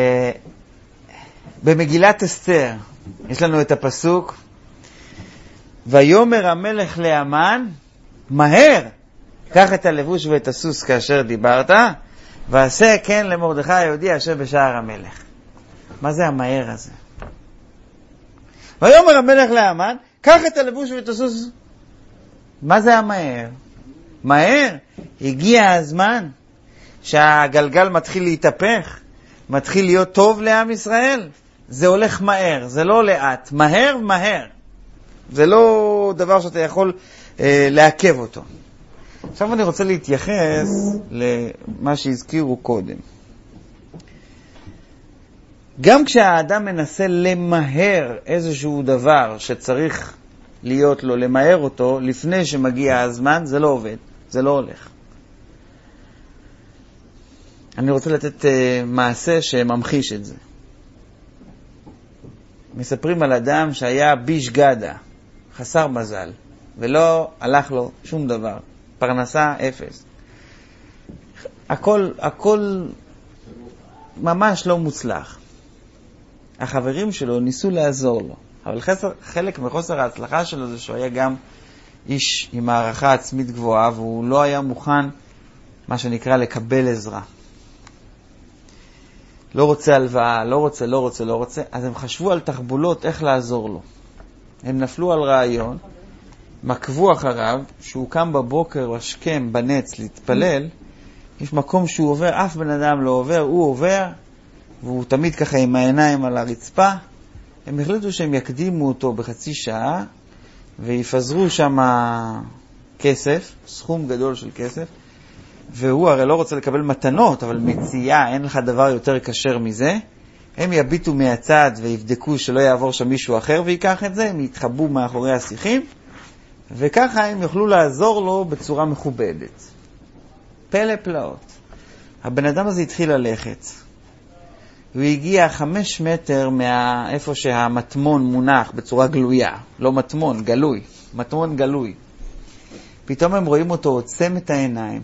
במגילת אסתר, יש לנו את הפסוק, ויומר המלך להמן, מהר, קח את הלבוש ואת הסוס כאשר דיברת, ועשה כן למרדכי היהודי אשר בשער המלך. מה זה המהר הזה? ויומר המלך להמן, קח את הלבוש ואת הסוס. מה זה המהר? מהר, הגיע הזמן שהגלגל מתחיל להתהפך, מתחיל להיות טוב לעם ישראל. זה הולך מהר, זה לא לאט, מהר מהר. זה לא דבר שאתה יכול אה, לעכב אותו. עכשיו אני רוצה להתייחס למה שהזכירו קודם. גם כשהאדם מנסה למהר איזשהו דבר שצריך להיות לו, למהר אותו, לפני שמגיע הזמן, זה לא עובד, זה לא הולך. אני רוצה לתת אה, מעשה שממחיש את זה. מספרים על אדם שהיה ביש גדה, חסר מזל, ולא הלך לו שום דבר. פרנסה אפס. הכל, הכל ממש לא מוצלח. החברים שלו ניסו לעזור לו, אבל חסר, חלק מחוסר ההצלחה שלו זה שהוא היה גם איש עם הערכה עצמית גבוהה, והוא לא היה מוכן, מה שנקרא, לקבל עזרה. לא רוצה הלוואה, לא רוצה, לא רוצה, לא רוצה. אז הם חשבו על תחבולות איך לעזור לו. הם נפלו על רעיון, מקבו אחריו, שהוא קם בבוקר השכם בנץ להתפלל, יש מקום שהוא עובר, אף בן אדם לא עובר, הוא עובר, והוא תמיד ככה עם העיניים על הרצפה. הם החליטו שהם יקדימו אותו בחצי שעה, ויפזרו שם כסף, סכום גדול של כסף, והוא הרי לא רוצה לקבל מתנות, אבל מציאה, אין לך דבר יותר קשר מזה. הם יביטו מהצד ויבדקו שלא יעבור שם מישהו אחר ויקח את זה, הם יתחבאו מאחורי השיחים, וככה הם יוכלו לעזור לו בצורה מכובדת. פלא פלאות. הבן אדם הזה התחיל ללכת. הוא הגיע חמש מטר מאיפה שהמטמון מונח בצורה גלויה. לא מטמון, גלוי. מטמון גלוי. פתאום הם רואים אותו עוצם את העיניים,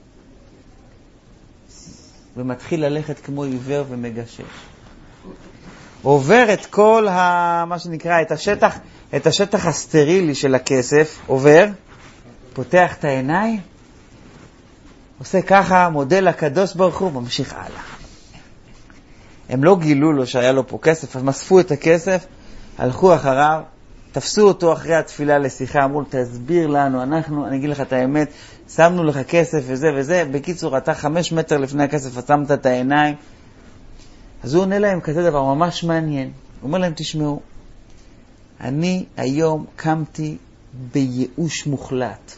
ומתחיל ללכת כמו עיוור ומגשש. עובר את כל ה... מה שנקרא, את השטח, את השטח הסטרילי של הכסף, עובר, פותח את העיניים, עושה ככה, מודל הקדוש ברוך הוא, ממשיך הלאה. הם לא גילו לו שהיה לו פה כסף, אז מספו את הכסף, הלכו אחריו, תפסו אותו אחרי התפילה לשיחה, אמרו, תסביר לנו, אנחנו, אני אגיד לך את האמת, שמנו לך כסף וזה וזה, בקיצור, אתה חמש מטר לפני הכסף, שמת את העיניים. אז הוא עונה להם כזה דבר ממש מעניין. הוא אומר להם, תשמעו, אני היום קמתי בייאוש מוחלט.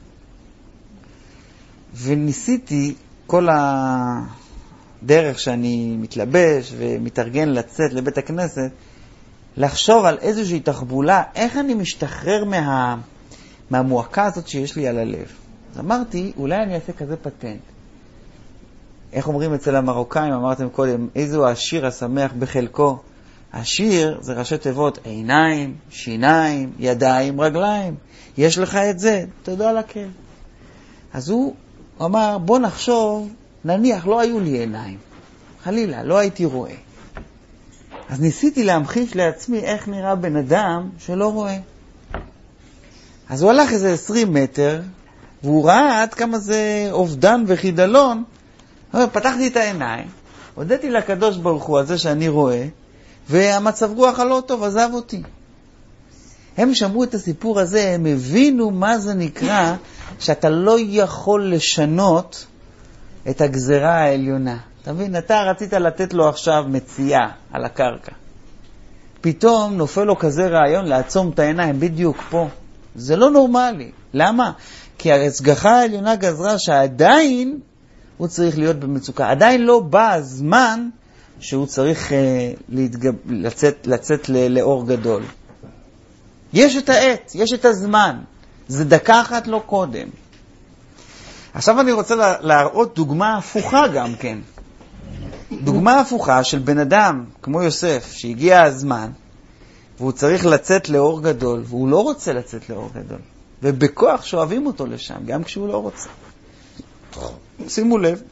וניסיתי כל הדרך שאני מתלבש ומתארגן לצאת לבית הכנסת, לחשוב על איזושהי תחבולה, איך אני משתחרר מה, מהמועקה הזאת שיש לי על הלב. אז אמרתי, אולי אני אעשה כזה פטנט. איך אומרים אצל המרוקאים, אמרתם קודם, איזו העשיר השמח בחלקו. העשיר זה ראשי תיבות, עיניים, שיניים, ידיים, רגליים. יש לך את זה, תודה לכם. אז הוא אמר, בוא נחשוב, נניח, לא היו לי עיניים. חלילה, לא הייתי רואה. אז ניסיתי להמחיש לעצמי איך נראה בן אדם שלא רואה. אז הוא הלך איזה עשרים מטר, והוא ראה עד כמה זה אובדן וחידלון. פתחתי את העיניים, הודיתי לקדוש ברוך הוא על זה שאני רואה, והמצב רוח הלא טוב עזב אותי. הם שמעו את הסיפור הזה, הם הבינו מה זה נקרא, שאתה לא יכול לשנות את הגזרה העליונה. אתה מבין? אתה רצית לתת לו עכשיו מציאה על הקרקע. פתאום נופל לו כזה רעיון לעצום את העיניים בדיוק פה. זה לא נורמלי. למה? כי ההשגחה העליונה גזרה שעדיין הוא צריך להיות במצוקה. עדיין לא בא הזמן שהוא צריך uh, להתגב... לצאת, לצאת ל... לאור גדול. יש את העת, יש את הזמן. זה דקה אחת לא קודם. עכשיו אני רוצה לה... להראות דוגמה הפוכה גם כן. דוגמה הפוכה של בן אדם כמו יוסף שהגיע הזמן והוא צריך לצאת לאור גדול והוא לא רוצה לצאת לאור גדול ובכוח שואבים אותו לשם גם כשהוא לא רוצה. שימו לב,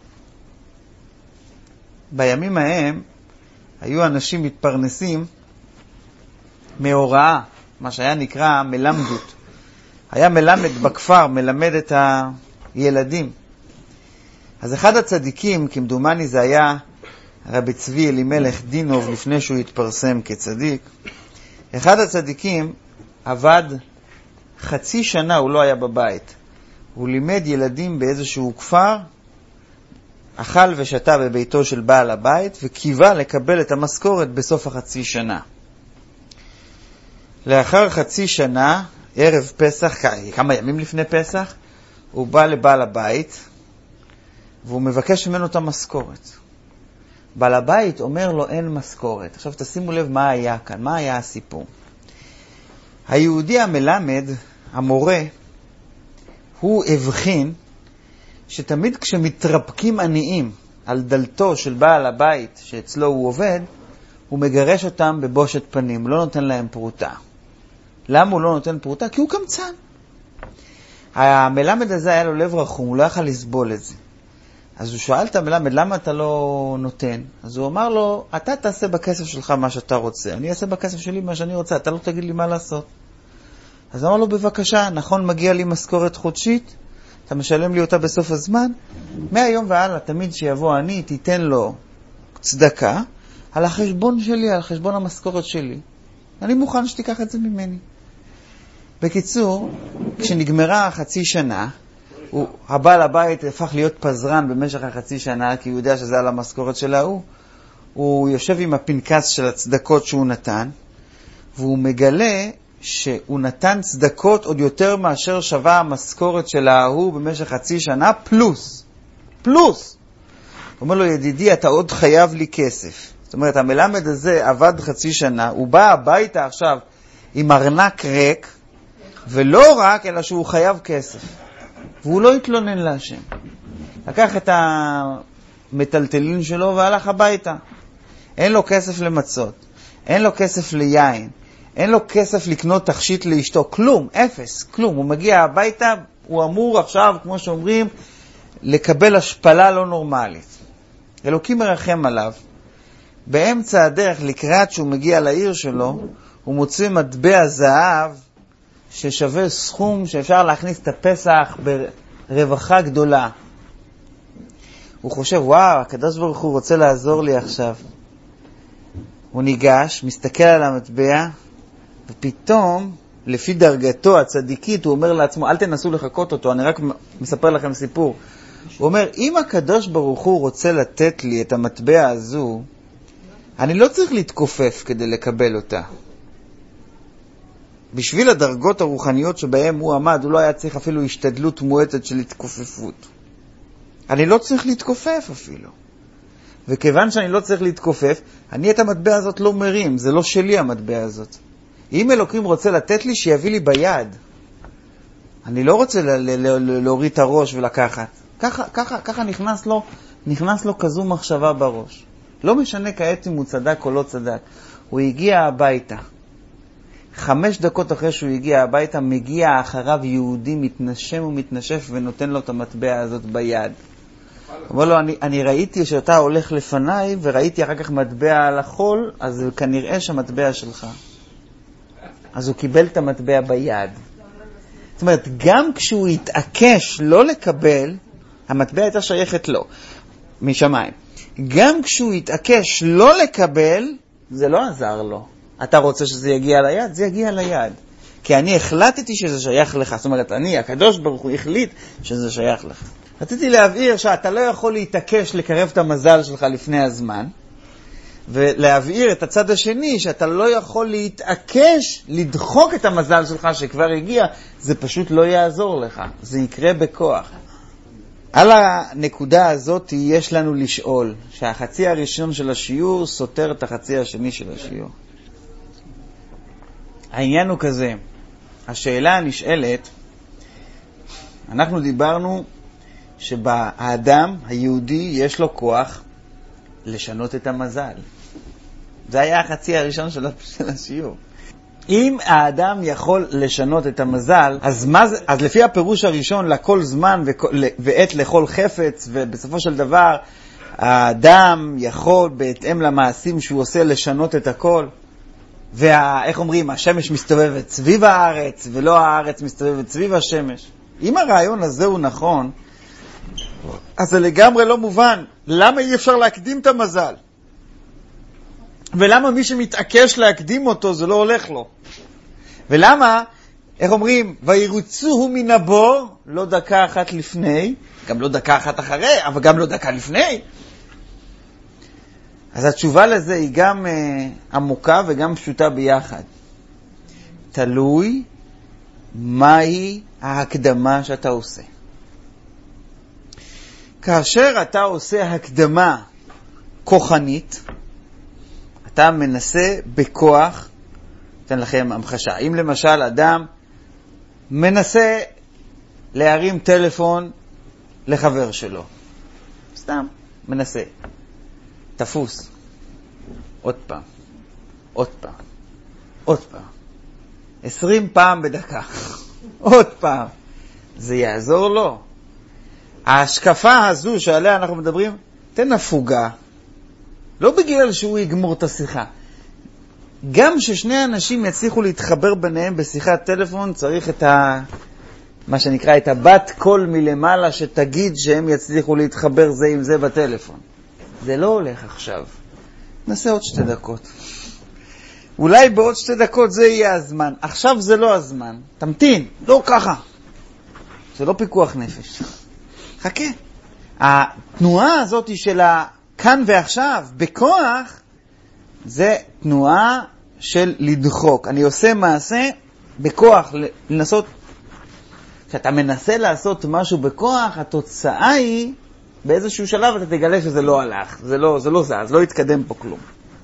בימים ההם היו אנשים מתפרנסים מהוראה, מה שהיה נקרא מלמדות. היה מלמד בכפר, מלמד את הילדים. אז אחד הצדיקים, כמדומני זה היה רבי צבי אלימלך דינוב לפני שהוא התפרסם כצדיק, אחד הצדיקים עבד חצי שנה, הוא לא היה בבית. הוא לימד ילדים באיזשהו כפר, אכל ושתה בביתו של בעל הבית, וקיווה לקבל את המשכורת בסוף החצי שנה. לאחר חצי שנה, ערב פסח, כמה ימים לפני פסח, הוא בא לבעל הבית, והוא מבקש ממנו את המשכורת. בעל הבית אומר לו, אין משכורת. עכשיו תשימו לב מה היה כאן, מה היה הסיפור. היהודי המלמד, המורה, הוא הבחין שתמיד כשמתרפקים עניים על דלתו של בעל הבית שאצלו הוא עובד, הוא מגרש אותם בבושת פנים, הוא לא נותן להם פרוטה. למה הוא לא נותן פרוטה? כי הוא קמצן. המלמד הזה היה לו לב רחום, הוא לא יכל לסבול את זה. אז הוא שאל את המלמד, למה אתה לא נותן? אז הוא אמר לו, אתה תעשה בכסף שלך מה שאתה רוצה, אני אעשה בכסף שלי מה שאני רוצה, אתה לא תגיד לי מה לעשות. אז אמר לו, בבקשה, נכון מגיע לי משכורת חודשית, אתה משלם לי אותה בסוף הזמן, מהיום והלאה, תמיד שיבוא אני, תיתן לו צדקה, על החשבון שלי, על חשבון המשכורת שלי. אני מוכן שתיקח את זה ממני. בקיצור, כשנגמרה חצי שנה, הוא, הבעל הבית הפך להיות פזרן במשך החצי שנה, כי הוא יודע שזה על המשכורת שלה הוא. הוא יושב עם הפנקס של הצדקות שהוא נתן, והוא מגלה שהוא נתן צדקות עוד יותר מאשר שווה המשכורת של ההוא במשך חצי שנה, פלוס. פלוס. הוא אומר לו, ידידי, אתה עוד חייב לי כסף. זאת אומרת, המלמד הזה עבד חצי שנה, הוא בא הביתה עכשיו עם ארנק ריק, ולא רק, אלא שהוא חייב כסף. והוא לא התלונן להשם. לקח את המטלטלין שלו והלך הביתה. אין לו כסף למצות, אין לו כסף ליין, אין לו כסף לקנות תכשיט לאשתו, כלום, אפס, כלום. הוא מגיע הביתה, הוא אמור עכשיו, כמו שאומרים, לקבל השפלה לא נורמלית. אלוקים מרחם עליו. באמצע הדרך, לקראת שהוא מגיע לעיר שלו, הוא מוצא מטבע זהב ששווה סכום שאפשר להכניס את הפסח ברווחה גדולה. הוא חושב, וואו, הקדוש ברוך הוא רוצה לעזור לי עכשיו. הוא ניגש, מסתכל על המטבע, ופתאום, לפי דרגתו הצדיקית, הוא אומר לעצמו, אל תנסו לחכות אותו, אני רק מספר לכם סיפור. הוא אומר, אם הקדוש ברוך הוא רוצה לתת לי את המטבע הזו, אני לא צריך להתכופף כדי לקבל אותה. בשביל הדרגות הרוחניות שבהם הוא עמד, הוא לא היה צריך אפילו השתדלות מועטת של התכופפות. אני לא צריך להתכופף אפילו. וכיוון שאני לא צריך להתכופף, אני את המטבע הזאת לא מרים, זה לא שלי המטבע הזאת. אם אלוקים רוצה לתת לי, שיביא לי ביד. אני לא רוצה ל- ל- ל- להוריד את הראש ולקחת. ככה, ככה, ככה נכנס לו, נכנס לו כזו מחשבה בראש. לא משנה כעת אם הוא צדק או לא צדק. הוא הגיע הביתה. חמש דקות אחרי שהוא הגיע הביתה, מגיע אחריו יהודי מתנשם ומתנשף ונותן לו את המטבע הזאת ביד. אומר לו, אני, אני ראיתי שאתה הולך לפניי וראיתי אחר כך מטבע על החול, אז כנראה שהמטבע שלך. אז הוא קיבל את המטבע ביד. זאת אומרת, גם כשהוא התעקש לא לקבל, המטבע הייתה שייכת לו, משמיים. גם כשהוא התעקש לא לקבל, זה לא עזר לו. אתה רוצה שזה יגיע ליד? זה יגיע ליד. כי אני החלטתי שזה שייך לך. זאת אומרת, אני, הקדוש ברוך הוא החליט שזה שייך לך. רציתי להבהיר שאתה לא יכול להתעקש לקרב את המזל שלך לפני הזמן, ולהבהיר את הצד השני שאתה לא יכול להתעקש לדחוק את המזל שלך שכבר הגיע, זה פשוט לא יעזור לך. זה יקרה בכוח. על הנקודה הזאת יש לנו לשאול שהחצי הראשון של השיעור סותר את החצי השני של השיעור. העניין הוא כזה, השאלה הנשאלת, אנחנו דיברנו שבאדם היהודי יש לו כוח לשנות את המזל. זה היה החצי הראשון של השיעור. אם האדם יכול לשנות את המזל, אז, מה, אז לפי הפירוש הראשון, לכל זמן ועת לכל חפץ, ובסופו של דבר, האדם יכול בהתאם למעשים שהוא עושה לשנות את הכל. ואיך אומרים, השמש מסתובבת סביב הארץ, ולא הארץ מסתובבת סביב השמש. אם הרעיון הזה הוא נכון, אז זה לגמרי לא מובן. למה אי אפשר להקדים את המזל? ולמה מי שמתעקש להקדים אותו זה לא הולך לו? ולמה, איך אומרים, וירוצוהו מן הבור, לא דקה אחת לפני, גם לא דקה אחת אחרי, אבל גם לא דקה לפני. אז התשובה לזה היא גם uh, עמוקה וגם פשוטה ביחד. תלוי מהי ההקדמה שאתה עושה. כאשר אתה עושה הקדמה כוחנית, אתה מנסה בכוח, אתן לכם המחשה. אם למשל אדם מנסה להרים טלפון לחבר שלו, סתם מנסה, תפוס, עוד פעם, עוד פעם, עוד פעם, עשרים פעם בדקה, עוד פעם, זה יעזור לו. ההשקפה הזו שעליה אנחנו מדברים, תן הפוגה, לא בגלל שהוא יגמור את השיחה. גם ששני אנשים יצליחו להתחבר ביניהם בשיחת טלפון, צריך את ה... מה שנקרא, את הבת קול מלמעלה שתגיד שהם יצליחו להתחבר זה עם זה בטלפון. זה לא הולך עכשיו. נעשה עוד שתי דקות. אולי בעוד שתי דקות זה יהיה הזמן. עכשיו זה לא הזמן. תמתין, לא ככה. זה לא פיקוח נפש. חכה. התנועה הזאת של כאן ועכשיו, בכוח, זה תנועה של לדחוק. אני עושה מעשה בכוח, לנסות. כשאתה מנסה לעשות משהו בכוח, התוצאה היא, באיזשהו שלב אתה תגלה שזה לא הלך, זה לא, זה לא זז, לא יתקדם פה כלום.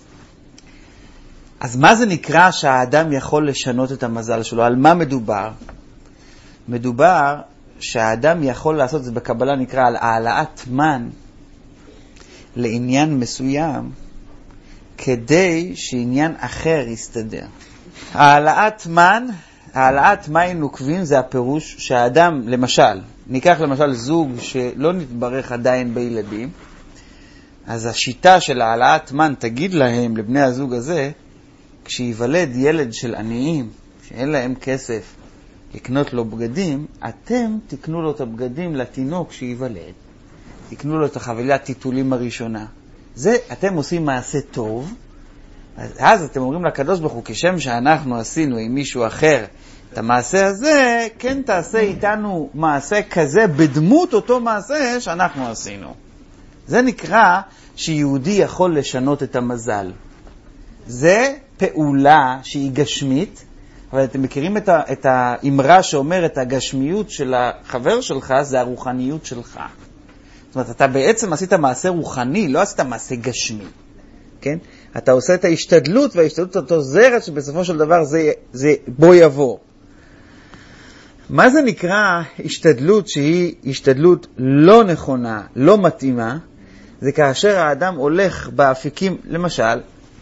אז מה זה נקרא שהאדם יכול לשנות את המזל שלו? על מה מדובר? מדובר שהאדם יכול לעשות, זה בקבלה נקרא על העלאת מן לעניין מסוים, כדי שעניין אחר יסתדר. העלאת מן, העלאת מים נוקבים זה הפירוש שהאדם, למשל, ניקח למשל זוג שלא נתברך עדיין בילדים, אז השיטה של העלאת מן תגיד להם, לבני הזוג הזה, כשיוולד ילד של עניים, שאין להם כסף לקנות לו בגדים, אתם תקנו לו את הבגדים לתינוק שיוולד, תקנו לו את החבילת טיטולים הראשונה. זה, אתם עושים מעשה טוב, אז, אז אתם אומרים לקדוש ברוך הוא, כשם שאנחנו עשינו עם מישהו אחר את המעשה הזה, כן תעשה איתנו מעשה כזה בדמות אותו מעשה שאנחנו עשינו. זה נקרא שיהודי יכול לשנות את המזל. זה פעולה שהיא גשמית, אבל אתם מכירים את, ה, את האמרה שאומרת, הגשמיות של החבר שלך זה הרוחניות שלך. זאת אומרת, אתה בעצם עשית מעשה רוחני, לא עשית מעשה גשמי. כן? אתה עושה את ההשתדלות, וההשתדלות אותו זרת שבסופו של דבר זה, זה בו יבוא. מה זה נקרא השתדלות שהיא השתדלות לא נכונה, לא מתאימה? זה כאשר האדם הולך באפיקים, למשל,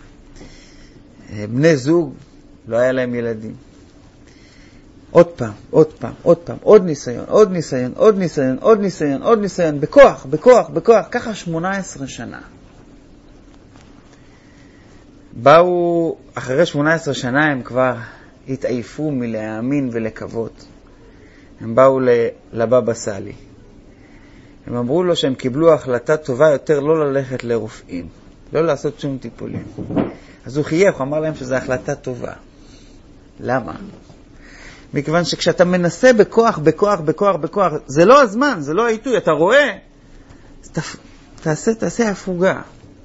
בני זוג, לא היה להם ילדים. עוד פעם, עוד פעם, עוד פעם, עוד ניסיון, עוד ניסיון, עוד ניסיון, עוד ניסיון, עוד ניסיון, בכוח, בכוח, בכוח, ככה שמונה עשרה שנה. באו, אחרי שמונה עשרה שנה הם כבר התעייפו מלהאמין ולקוות. הם באו לבבא סאלי. הם אמרו לו שהם קיבלו החלטה טובה יותר לא ללכת לרופאים, לא לעשות שום טיפולים. אז הוא חייך, הוא אמר להם שזו החלטה טובה. למה? מכיוון שכשאתה מנסה בכוח, בכוח, בכוח, בכוח, זה לא הזמן, זה לא העיתוי, אתה רואה, ת, תעשה, תעשה הפוגה.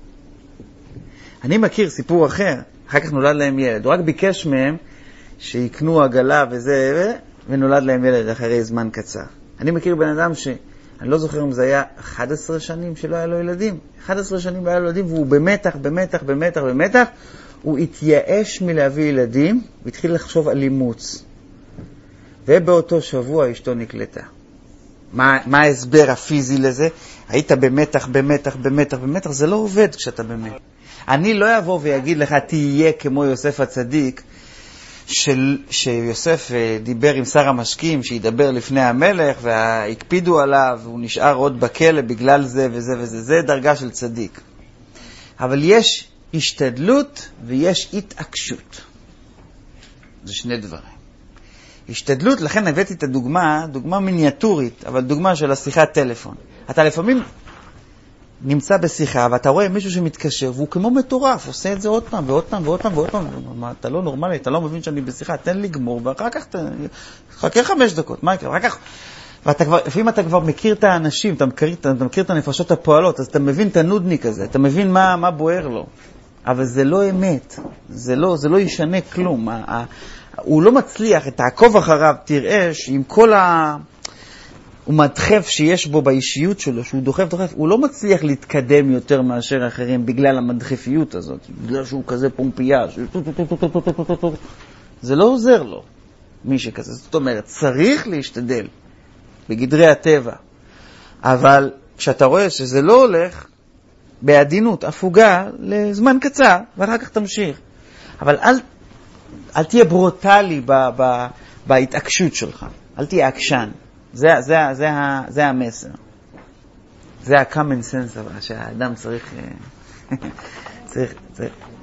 אני מכיר סיפור אחר, אחר כך נולד להם ילד, הוא רק ביקש מהם שיקנו עגלה וזה, ונולד להם ילד אחרי זמן קצר. אני מכיר בן אדם ש... אני לא זוכר אם זה היה אחת עשרה שנים שלא היה לו ילדים. אחת עשרה שנים לא היה לו ילדים, והוא במתח, במתח, במתח, במתח. הוא התייאש מלהביא ילדים, והתחיל לחשוב על אימוץ. ובאותו שבוע אשתו נקלטה. מה, מה ההסבר הפיזי לזה? היית במתח, במתח, במתח, במתח. זה לא עובד כשאתה במתח. אני לא אבוא ויגיד לך, תהיה כמו יוסף הצדיק, של, שיוסף דיבר עם שר המשקים, שידבר לפני המלך, והקפידו עליו, והוא נשאר עוד בכלא בגלל זה וזה וזה. זה דרגה של צדיק. אבל יש השתדלות ויש התעקשות. זה שני דברים. השתדלות, לכן הבאתי את הדוגמה, דוגמה מיניאטורית, אבל דוגמה של השיחת טלפון. אתה לפעמים נמצא בשיחה, ואתה רואה מישהו שמתקשר, והוא כמו מטורף, עושה את זה עוד פעם, ועוד פעם, ועוד פעם, ועוד פעם. מה, אתה לא נורמלי, אתה לא מבין שאני בשיחה, תן לי גמור, ואחר כך, חכה חמש דקות, מה יקרה? אחר כך, ואתה כבר, לפעמים אתה כבר מכיר את האנשים, אתה מכיר, אתה מכיר את הנפשות הפועלות, אז אתה מבין את הנודניק הזה, אתה מבין מה, מה בוער לו. אבל זה לא אמת, זה לא, זה לא ישנה כלום. הוא לא מצליח, תעקוב אחריו, תראה שעם כל ה... הוא מדחף שיש בו באישיות שלו, שהוא דוחף, דוחף, הוא לא מצליח להתקדם יותר מאשר אחרים בגלל המדחפיות הזאת, בגלל שהוא כזה פומפייה, זה לא עוזר לו, מי שכזה. זאת אומרת, צריך להשתדל בגדרי הטבע, אבל כשאתה רואה שזה לא הולך, בעדינות, הפוגה, לזמן קצר, ואחר כך תמשיך. אבל אל, אל תהיה ברוטלי ב, ב, בהתעקשות שלך, אל תהיה עקשן. זה, זה, זה, זה המסר. זה ה-common sense, אבל שהאדם צריך, צריך, צריך